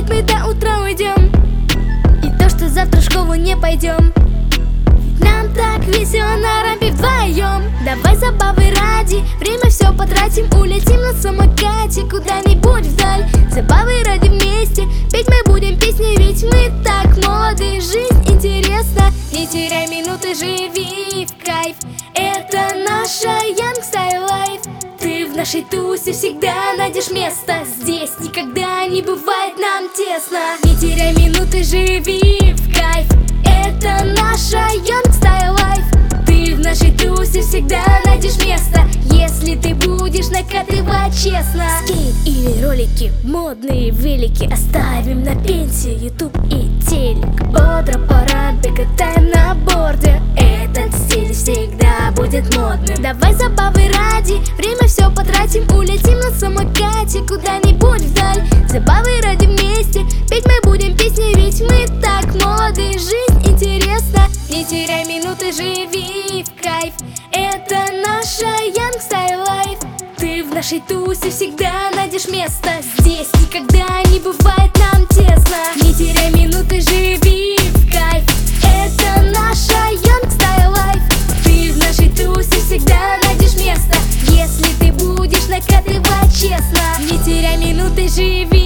ведь мы до утра уйдем. И то, что завтра в школу не пойдем. Нам так весело на рампе вдвоем. Давай забавы ради, время все потратим. Улетим на самокате куда-нибудь вдаль. Забавы ради вместе, петь мы будем песни, ведь мы так молоды. Жизнь интересна, не теряй минуты, живи в кайф. Это наша Young Style Life. Ты в нашей тусе всегда найдешь место. Здесь никогда не бывает нам тесно. Не теряй минуты, живи в кайф. Это наша Young Style Life. Ты в нашей тусе всегда найдешь место, если ты будешь накатывать честно. Скейт или ролики, модные велики оставим на пенсию, YouTube и телек. Бодро по рампе катаем на борде. Этот стиль всегда будет модным. Давай забавы ради, время все потратим. Улетим на самокате куда-нибудь вдаль. Забавы ради вместе, петь мы будем песни, ведь мы так молоды. Жизнь интересна, не теряй минуты, живи в кайф. Это наша Young Style Life. Ты в нашей тусе всегда найдешь место. Здесь никогда не бывает нам тесно. Не теряй минуты, живи в кайф. Это наша Young Style Life. Ты в нашей тусе всегда найдешь место, если ты будешь накатывать честно. Не теряй минуты, живи